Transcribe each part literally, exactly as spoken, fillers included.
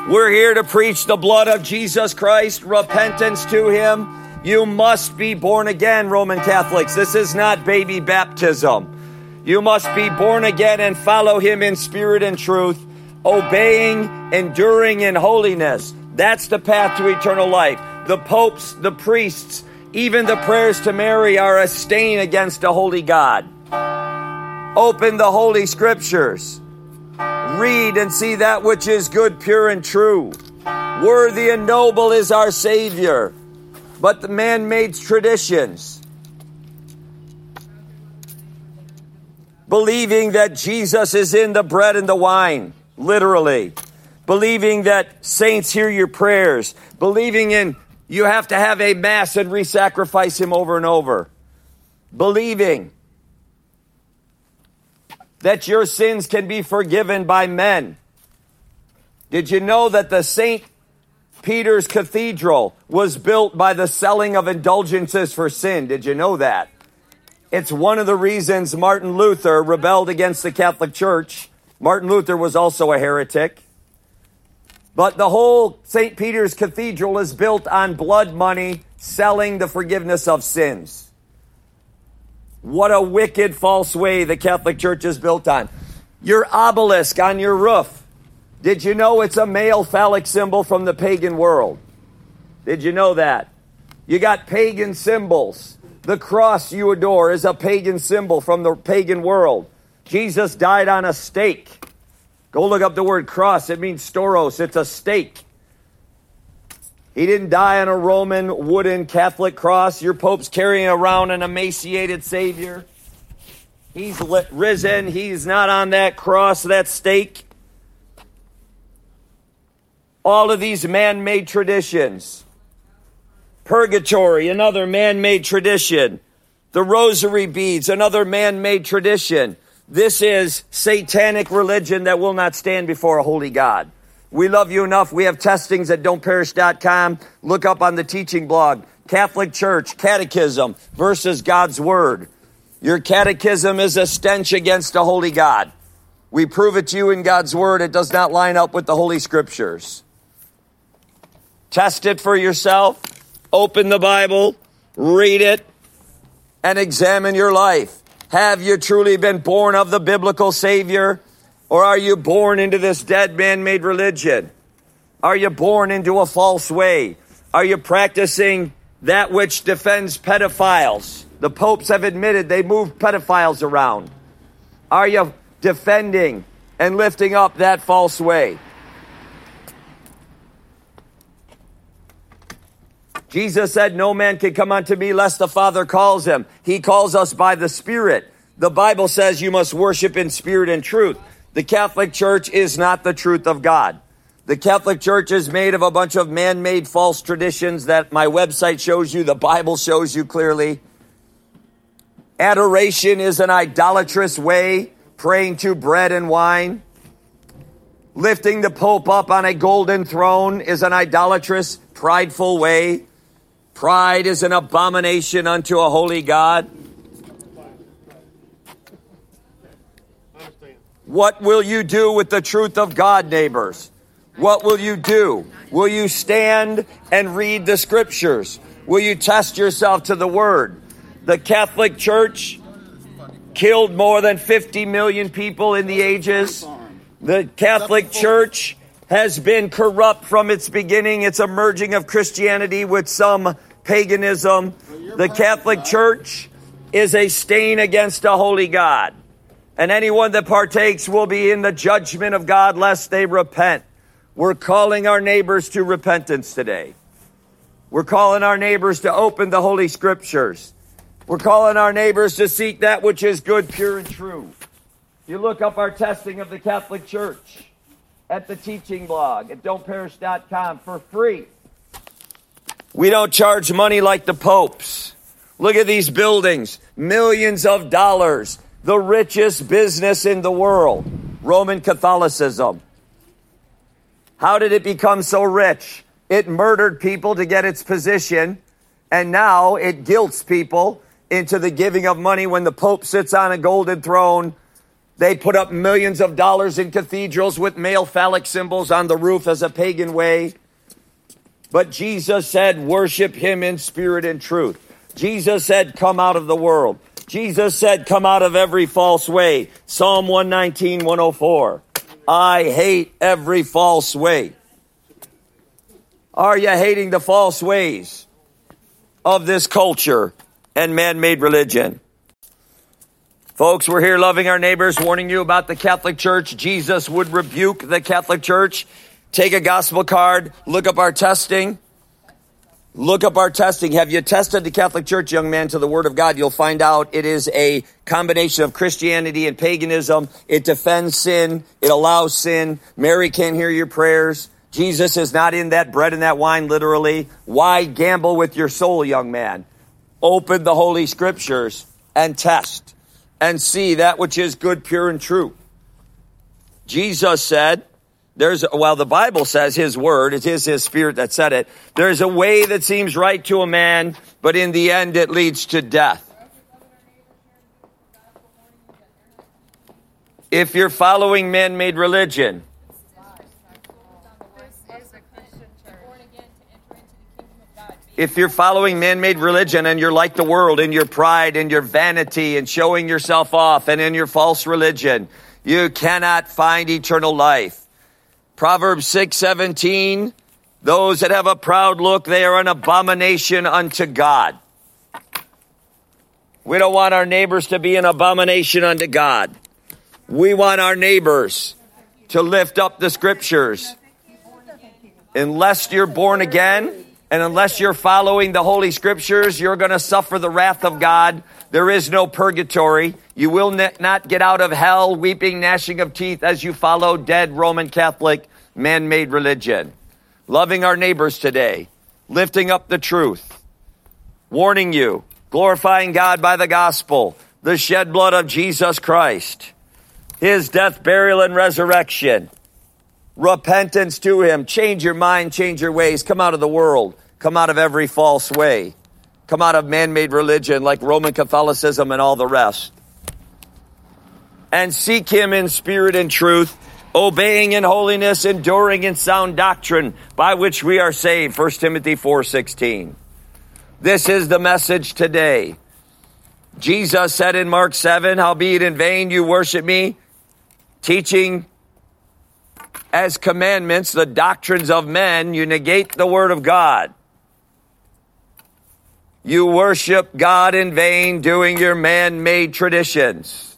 We're here to preach the blood of Jesus Christ, repentance to him. You must be born again, Roman Catholics. This is not baby baptism. You must be born again and follow him in spirit and truth, obeying, enduring in holiness. That's the path to eternal life. The popes, the priests, even the prayers to Mary are a stain against a holy God. Open the Holy Scriptures. Read and see that which is good, pure, and true. Worthy and noble is our Savior. But the man-made traditions, believing that Jesus is in the bread and the wine, literally. Believing that saints hear your prayers. Believing in you have to have a mass and re-sacrifice him over and over. Believing that your sins can be forgiven by men. Did you know that the Saint Peter's Cathedral was built by the selling of indulgences for sin? Did you know that? It's one of the reasons Martin Luther rebelled against the Catholic Church. Martin Luther was also a heretic. But the whole Saint Peter's Cathedral is built on blood money, selling the forgiveness of sins. What a wicked, false way the Catholic Church is built on. Your obelisk on your roof. Did you know it's a male phallic symbol from the pagan world? Did you know that? You got pagan symbols. The cross you adore is a pagan symbol from the pagan world. Jesus died on a stake. Go look up the word cross. It means stauros. It's a stake. He didn't die on a Roman wooden Catholic cross. Your Pope's carrying around an emaciated Savior. He's lit, risen. He's not on that cross, that stake. All of these man-made traditions. Purgatory, another man-made tradition. The rosary beads, another man-made tradition. This is satanic religion that will not stand before a holy God. We love you enough. We have testings at don't perish dot com. Look up on the teaching blog. Catholic Church, Catechism versus God's Word. Your catechism is a stench against a holy God. We prove it to you in God's Word. It does not line up with the Holy Scriptures. Test it for yourself. Open the Bible. Read it. And examine your life. Have you truly been born of the biblical Savior? Or are you born into this dead man-made religion? Are you born into a false way? Are you practicing that which defends pedophiles? The popes have admitted they move pedophiles around. Are you defending and lifting up that false way? Jesus said, no man can come unto me lest the Father calls him. He calls us by the Spirit. The Bible says you must worship in spirit and truth. The Catholic Church is not the truth of God. The Catholic Church is made of a bunch of man-made false traditions that my website shows you, the Bible shows you clearly. Adoration is an idolatrous way, praying to bread and wine. Lifting the Pope up on a golden throne is an idolatrous, prideful way. Pride is an abomination unto a holy God. What will you do with the truth of God, neighbors? What will you do? Will you stand and read the Scriptures? Will you test yourself to the Word? The Catholic Church killed more than fifty million people in the ages. The Catholic Church has been corrupt from its beginning. It's a merging of Christianity with some paganism. The Catholic Church is a stain against a holy God. And anyone that partakes will be in the judgment of God lest they repent. We're calling our neighbors to repentance today. We're calling our neighbors to open the Holy Scriptures. We're calling our neighbors to seek that which is good, pure, and true. You look up our testing of the Catholic Church at the teaching blog at don't perish dot com for free. We don't charge money like the popes. Look at these buildings. Millions of dollars. The richest business in the world. Roman Catholicism. How did it become so rich? It murdered people to get its position. And now it guilts people into the giving of money when the Pope sits on a golden throne They put up millions of dollars in cathedrals with male phallic symbols on the roof as a pagan way. But Jesus said, worship him in spirit and truth. Jesus said, come out of the world. Jesus said, come out of every false way. Psalm one nineteen, one oh four. I hate every false way. Are you hating the false ways of this culture and man-made religion? Folks, we're here loving our neighbors, warning you about the Catholic Church. Jesus would rebuke the Catholic Church. Take a gospel card, look up our testing. Look up our testing. Have you tested the Catholic Church, young man, to the Word of God? You'll find out it is a combination of Christianity and paganism. It defends sin. It allows sin. Mary can't hear your prayers. Jesus is not in that bread and that wine, literally. Why gamble with your soul, young man? Open the Holy Scriptures and test and see that which is good, pure, and true. Jesus said, There's, well, the Bible says his word, it is his spirit that said it. There's a way that seems right to a man, but in the end it leads to death. If you're following man-made religion, if you're following man-made religion and you're like the world in your pride and your vanity and showing yourself off and in your false religion, you cannot find eternal life. Proverbs six seventeen, those that have a proud look, they are an abomination unto God. We don't want our neighbors to be an abomination unto God. We want our neighbors to lift up the Scriptures. Unless you're born again, and unless you're following the Holy Scriptures, you're going to suffer the wrath of God. There is no purgatory. You will not get out of hell weeping, gnashing of teeth as you follow dead Roman Catholic man-made religion. Loving our neighbors today. Lifting up the truth. Warning you. Glorifying God by the gospel. The shed blood of Jesus Christ. His death, burial, and resurrection. Repentance to him. Change your mind, change your ways. Come out of the world. Come out of every false way. Come out of man-made religion like Roman Catholicism and all the rest. And seek him in spirit and truth, obeying in holiness, enduring in sound doctrine, by which we are saved. First Timothy four sixteen. This is the message today. Jesus said in Mark seven, howbeit in vain you worship me, teaching as commandments the doctrines of men, you negate the word of God. You worship God in vain, doing your man-made traditions.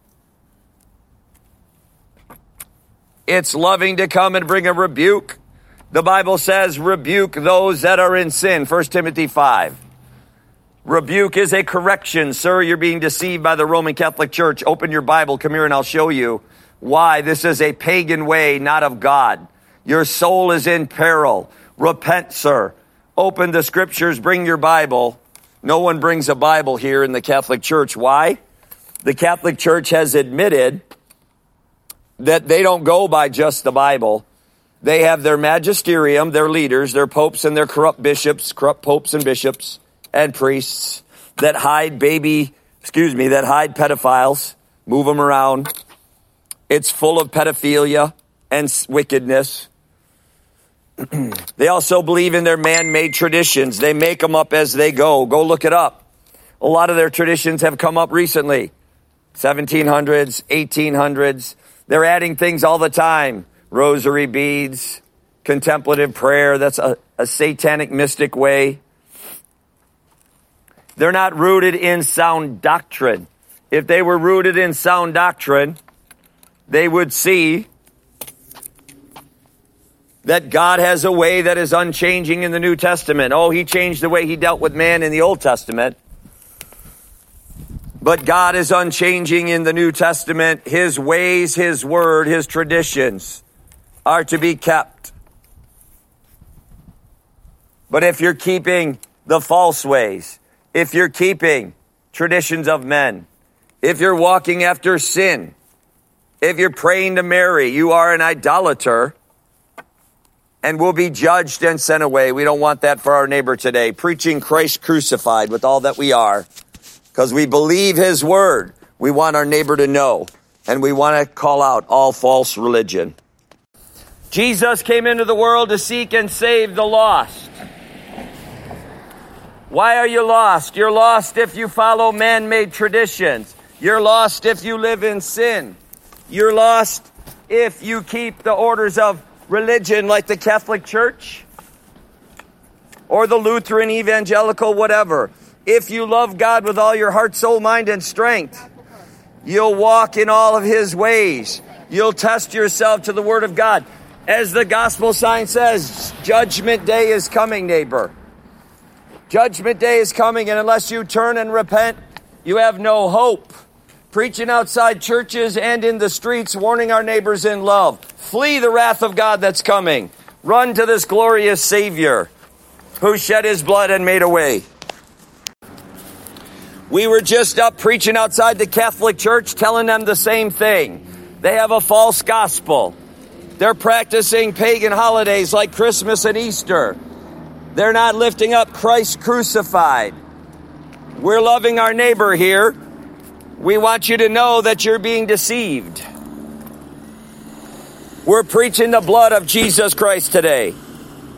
It's loving to come and bring a rebuke. The Bible says, rebuke those that are in sin. First Timothy five. Rebuke is a correction. Sir, you're being deceived by the Roman Catholic Church. Open your Bible. Come here and I'll show you why this is a pagan way, not of God. Your soul is in peril. Repent, sir. Open the Scriptures. Bring your Bible. No one brings a Bible here in the Catholic Church. Why? The Catholic Church has admitted that they don't go by just the Bible. They have their magisterium, their leaders, their popes and their corrupt bishops, corrupt popes and bishops and priests that hide baby, excuse me, that hide pedophiles, move them around. It's full of pedophilia and wickedness. They also believe in their man-made traditions. They make them up as they go. Go look it up. A lot of their traditions have come up recently. seventeen hundreds, eighteen hundreds. They're adding things all the time. Rosary beads, contemplative prayer. That's a, a satanic mystic way. They're not rooted in sound doctrine. If they were rooted in sound doctrine, they would see that God has a way that is unchanging in the New Testament. Oh, he changed the way he dealt with man in the Old Testament. But God is unchanging in the New Testament. His ways, his word, his traditions are to be kept. But if you're keeping the false ways, if you're keeping traditions of men, if you're walking after sin, if you're praying to Mary, you are an idolater and will be judged and sent away. We don't want that for our neighbor today. Preaching Christ crucified with all that we are, because we believe his word. We want our neighbor to know And we want to call out all false religion. Jesus came into the world to seek and save the lost. Why are you lost? You're lost if you follow man-made traditions. You're lost if you live in sin. You're lost if you keep the orders of religion like the Catholic Church or the Lutheran, evangelical, whatever. If you love God with all your heart, soul, mind, and strength, you'll walk in all of his ways. You'll test yourself to the word of God. As the gospel sign says, judgment day is coming, neighbor. Judgment day is coming, and unless you turn and repent, you have no hope. Preaching outside churches and in the streets, warning our neighbors in love. Flee the wrath of God that's coming. Run to this glorious Savior who shed his blood and made a way. We were just up preaching outside the Catholic Church, telling them the same thing. They have a false gospel. They're practicing pagan holidays like Christmas and Easter. They're not lifting up Christ crucified. We're loving our neighbor here. We want you to know that you're being deceived. We're preaching the blood of Jesus Christ today.